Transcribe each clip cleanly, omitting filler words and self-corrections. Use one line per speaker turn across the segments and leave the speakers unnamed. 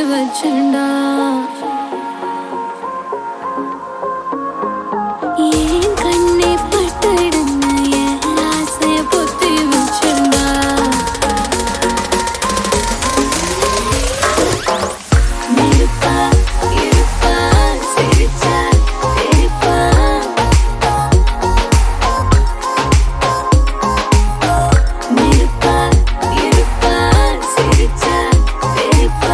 வச்சுண்டா ஏன் கண்ணே பட்டுடுன்னு என் ஆசைய பொத்தி வச்சுண்டா நெருப்பா இருப்பா சிரிச்சா தெரிப்பா நெருப்பா இருப்பா சிரிச்சா தெரிப்பா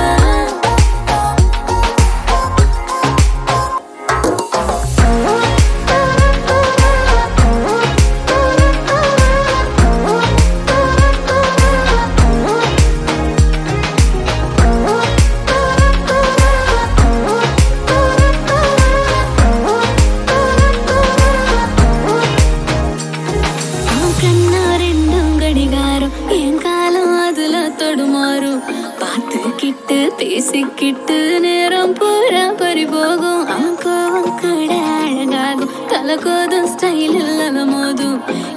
கண்ணா ரெண்டும் கடிகாரம் என் காலம் அதுல தொடுமாறும் பார்த்துக்கிட்டு பேசிக்கிட்டு நேரம் பூரா பறிபோகும் கோவம் கூட அழகாகும் தலை கோதும் ஸ்டைல் இல்லாத மோதும்